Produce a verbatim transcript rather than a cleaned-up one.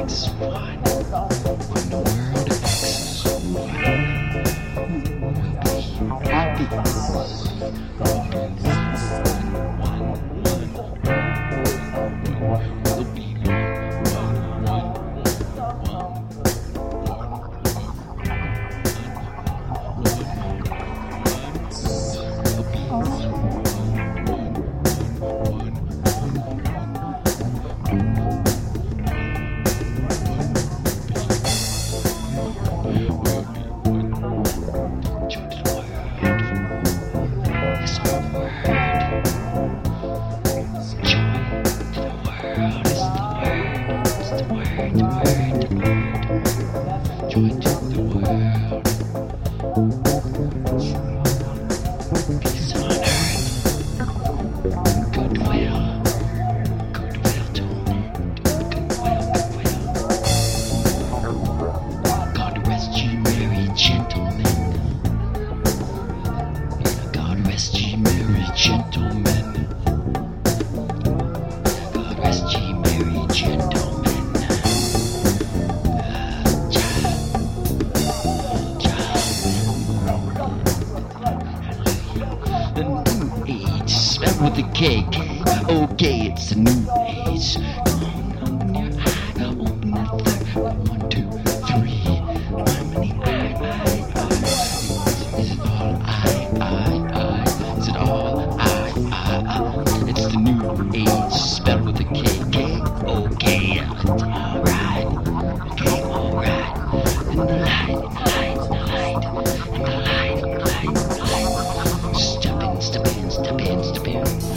X one. When the world X one. Happy. Joy to the world. Peace on earth. Goodwill. Goodwill to men. Goodwill, goodwill. God rest ye merry gentlemen. God rest ye merry gentlemen. God rest ye merry gentlemen. The new age, spelled with a K. Okay, it's a new age. Come on, open your eye, open that third. One, two, three. How many eye, eye, eye? Is it all eye, eye, eye? Is it all eye, eye, eye? It's the new age, spelled with a K. K, okay, alright. Okay, alright. In the light, in the light, in the light, in the light, in the light, in the light. Step in, step in, step in, step in.